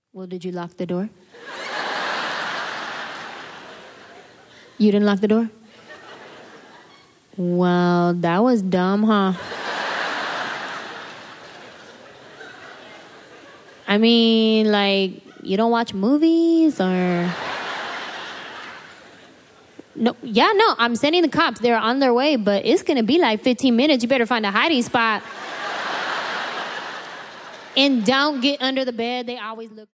Well, did you lock the door? You didn't lock the door? Well, that was dumb, huh? I mean, like, you don't watch movies or... No, I'm sending the cops. They're on their way, but it's going to be like 15 minutes. You better find a hiding spot. And don't get under the bed. They always look...